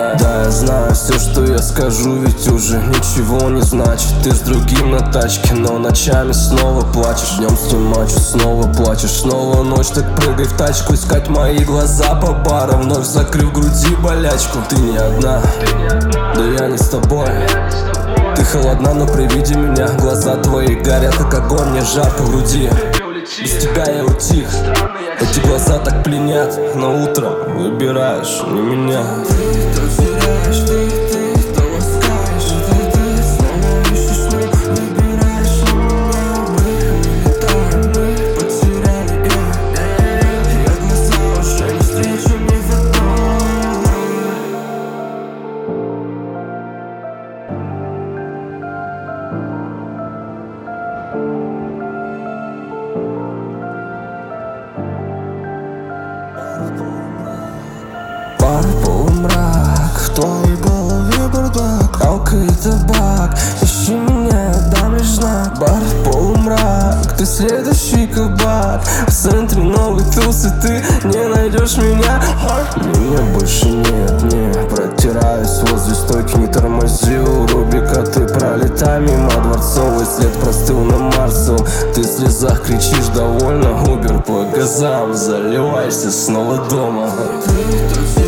Да, я знаю, все, что я скажу, ведь уже ничего не значит. Ты с другим на тачке, но ночами снова плачешь. Днем снимачу, снова плачешь. Снова ночь, так прыгай в тачку, искать мои глаза по барам, вновь закрыв в груди болячку. Ты не одна, да я не с тобой. Ты холодна, но при виде меня глаза твои горят, как огонь, мне жарко в груди. Без тебя я утих, эти глаза так пленят, но утром выбираешь не меня. Ты то теряешь, ты то ласкаешь, ты снова ищешь, но выбираешь не меня. Мы летаем, мы потеряли я глаза уже не встречу ни в одной. Бар, полумрак, в твоей голове бардак, алко и табак, ищи меня, дам лишь знак. Бар, полумрак, ты следующий кабак, в центре новый туз, и ты не найдешь меня. Меня больше нет, не протираюсь возле стойки, не тормози у Рубика. Ты пролетай мимо, дворцовый след простыл на Марсу. Ты в слезах кричишь довольно, Убер по газам, заливайся снова дома. Ты то